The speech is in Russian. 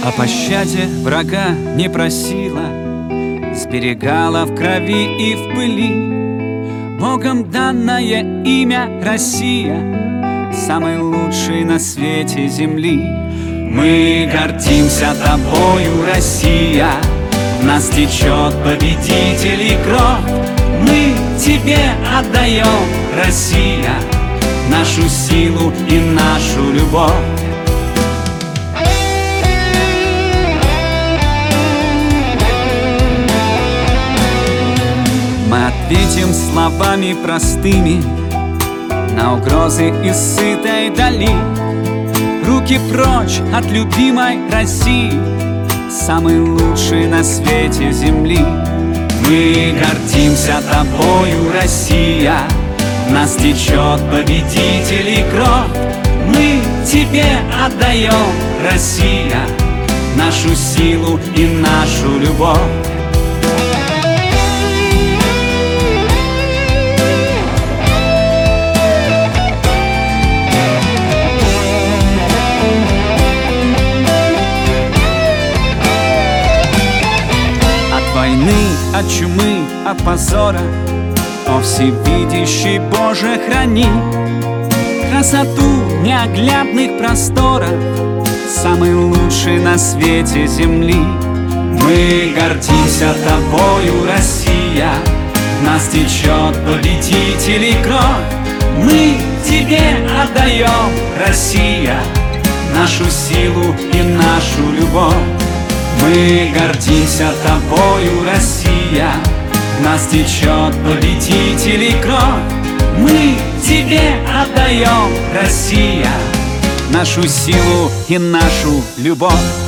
О пощаде врага не просила, сберегала в крови и в пыли. Богом данное имя Россия, самый лучший на свете земли. Мы гордимся тобою, Россия, в нас течет победителей кровь. Мы тебе отдаем, Россия, нашу силу и нашу любовь. Мы ответим словами простыми на угрозы из сытой дали. Руки прочь от любимой России, самой лучшей на свете земли. Мы гордимся тобою, Россия, в нас течет победителей кровь. Мы тебе отдаем, Россия, нашу силу и нашу любовь. От чумы, от позора, о всевидящий Боже, храни красоту неоглядных просторов, самый лучший на свете земли. Мы гордимся тобою, Россия, в нас течет победителей кровь. Мы тебе отдаем, Россия, нашу силу и нашу любовь. Мы гордимся тобою, Россия, в нас течет победителей кровь. Мы тебе отдаем, Россия, нашу силу и нашу любовь.